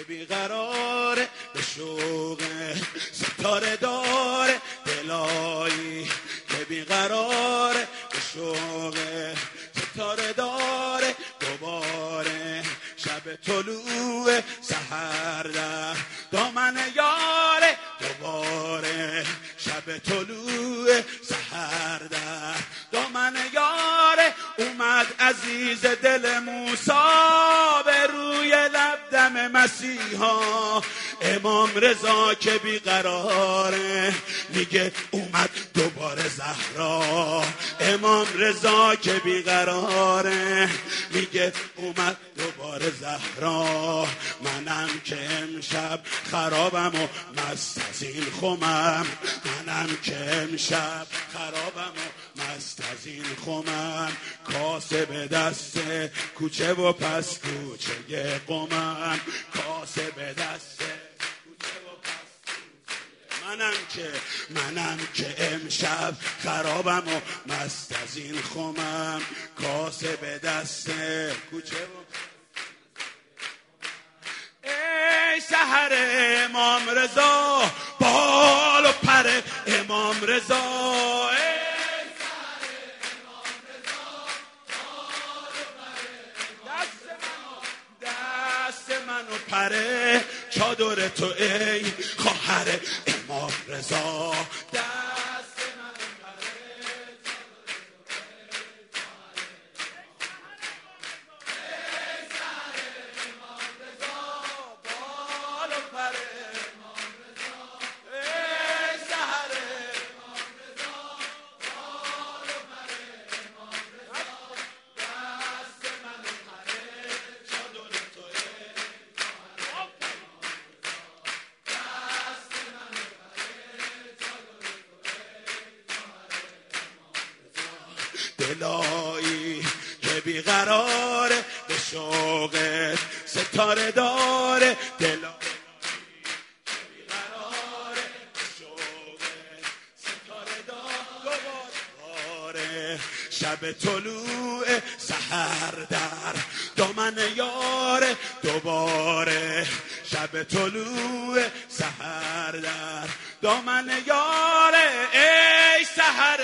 بیقراره به شوق ستاره داره، دلایی که بیقراره به شوق ستاره داره. دوباره شب طلوع سحر در دامن یاره، دوباره شب طلوع سحر در دامن یاره. اومد عزیز دل موسی به روی لب دم مسیحا، امام رضا که بیقراره میگه اومد دوباره زهرا. امام رضا که بیقراره میگه اومد دوباره زهرا. منم که امشب خرابم و مست از این خمم، منم که امشب خرابم و مست از این خمم. کاسه به دست کوچه و پس کوچه قمم، کاسه به دست کوچه و پس کوچه. منم که امشب خرابم و مست از این خمم، کاسه به دست کوچه و ای سحر امام رضا، بال و پر امام رضا. منو پره چادر تو ای خواهر امام رضا. دست منو پره ای سحر امام رضا، بال و پر امام رضا. ای سحر امام رضا، بال و پر امام رضا. دست منو پره چادر تو دلایی که بیقراره به شوق ستاره داره، دلایی که بیقراره به شوق ستاره داره. شب طلوع سحر در دامن یاره، دوباره شب طلوع سحر در دامن یاره. ای سحر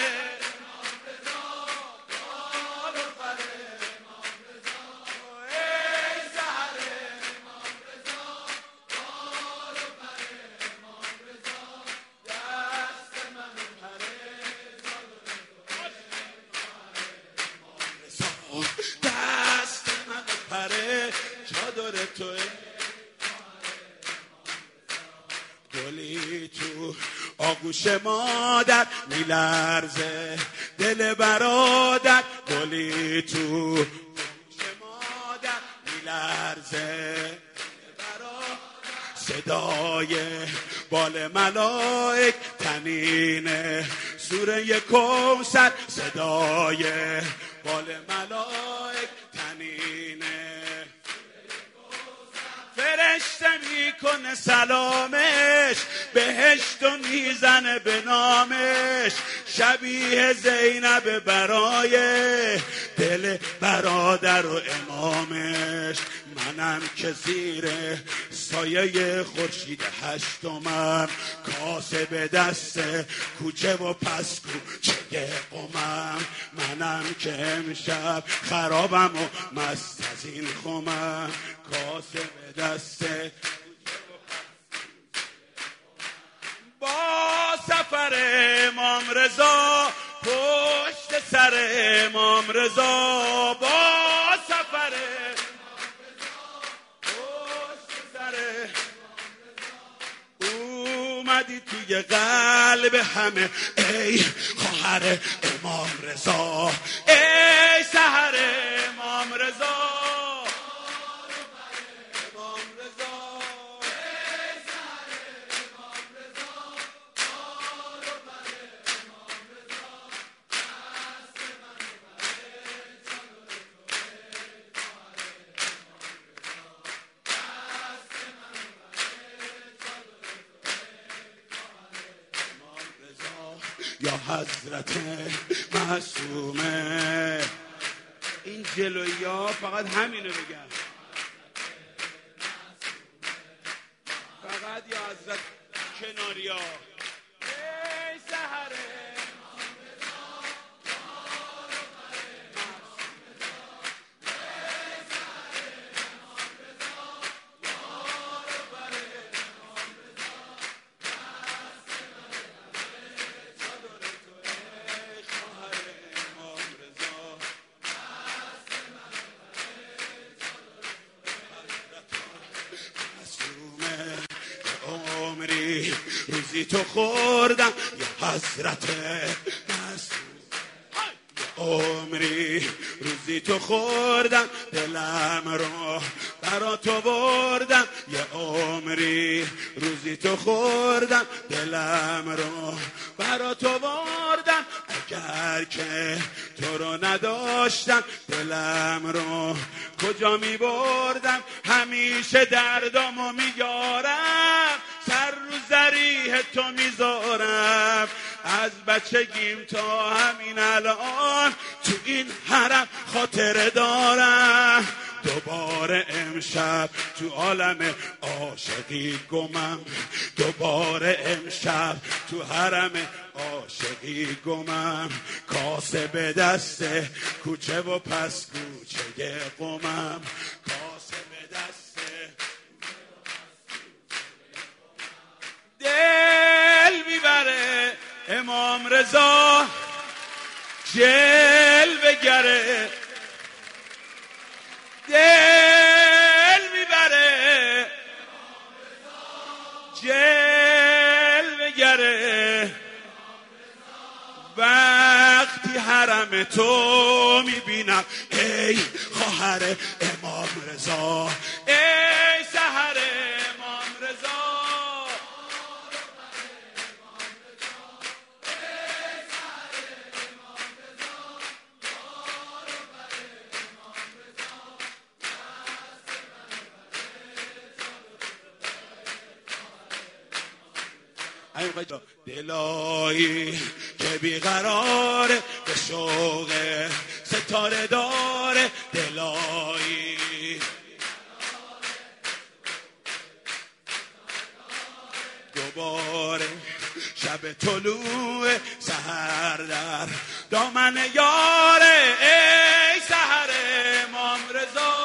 دست من پره چادر توی گلی تو آغوش مادر میلرزه دل برادر، گلی تو آغوش مادر میلرزه صدای بال ملائک تنین سوره کوثر، صدای بال ملائک تنینه فرشته میکنه سلامش، بهشت و میزنه به نامش. شبیه زینب برای دل برادر و امامش. منم که زیر سایه خورشید هشتمم، کاسه به دست کوچه و پس کوچه قمم. منم که امشب خرابم و مست از این خمم، کاسه به دست با سفر امام رضا پشت سر امام رضا. با سفر پشت سر اومدی توی قلب همه ای خواهر امام رضا. ای سحر امام رضا، یا حضرت معصومه. این جلویا فقط همینو بگم. بعد یا حضرت کناریا ای سحر روزی تو خوردم یا حضرت عمری روزی تو خوردم دلم رو برا تو بردم یه عمری روزی تو خوردم دلم رو برا تو بردم اگر که تو رو نداشتم دلم رو کجا می بردم همیشه دردامو میارم سر رو ذریح تو میذارم از بچگیم تا همین الان تو این حرم خاطره دارم دوباره امشب تو عالم عاشقی گمم دوباره امشب تو حرم عاشقی گمم کاسه به دست کوچه و پس کوچه قمم کاسه به دست دل میبره امام رضا جلوه گره دل میبره جلوه گره وقتی حرم تو میبینم ای خواهر امام رضا ای سحر امام رضا دلایی که بیقراره به شوق ستاره داره دلایی دوباره شب طلوع سحر در دامن یاره ای سحر امام رضا